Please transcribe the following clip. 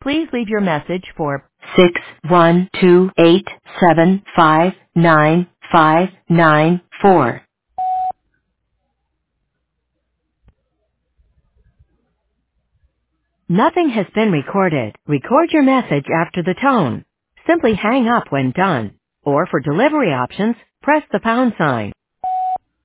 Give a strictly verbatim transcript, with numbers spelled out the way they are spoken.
Please leave your message for six one two eight seven five nine five nine four. Nothing has been recorded. Record your message after the tone. Simply hang up when done. Or for delivery options, press the pound sign.